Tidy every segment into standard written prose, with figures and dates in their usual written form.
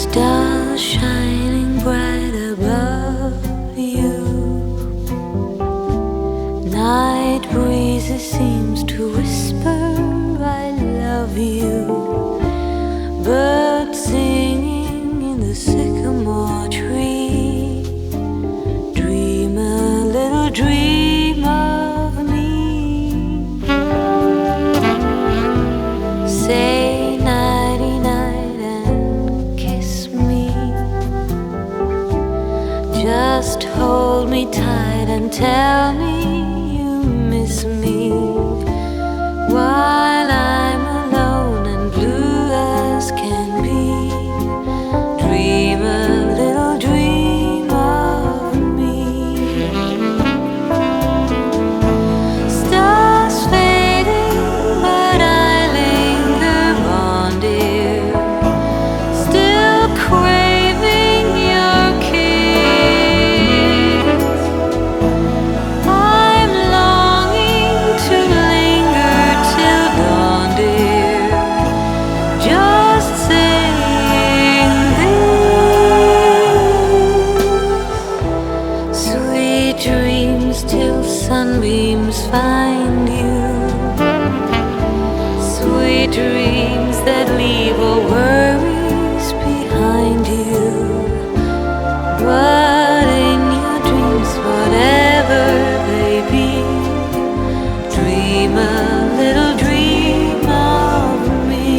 Stars shining bright above you. Night breezes seems to whisper I love you. Birds singing in the sycamore tree. Dream a little dream of me. Say nighty night and kiss me. Just hold me tight and tell me you miss me. While I'm alone and blue as can be, dream a little dream of me. Stars fading, but I linger on, dear. Still craving your kiss. I'm longing to linger till dawn, dear. Just saying this. Sweet dreams till sunbeams find you. Sweet dreams that leave all worries behind you. But in your dreams, whatever they be, dream a little dream of me.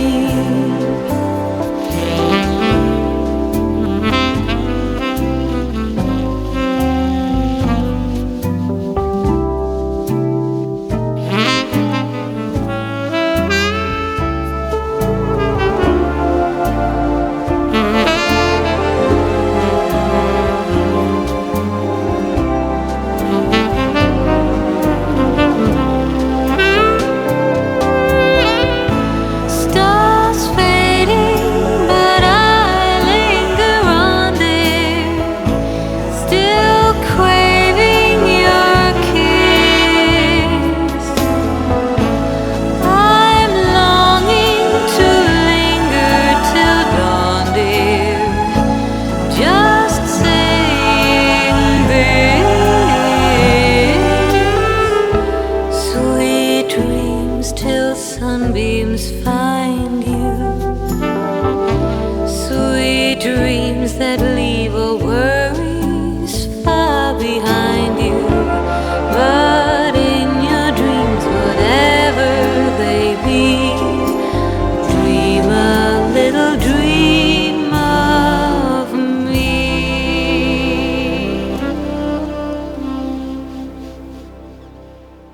Stars fading, but I linger on, dear. Still craving your kiss. I'm longing to linger till dawn, dear. Just saying this. Sweet dreams till sunbeams find you. Sweet dreams that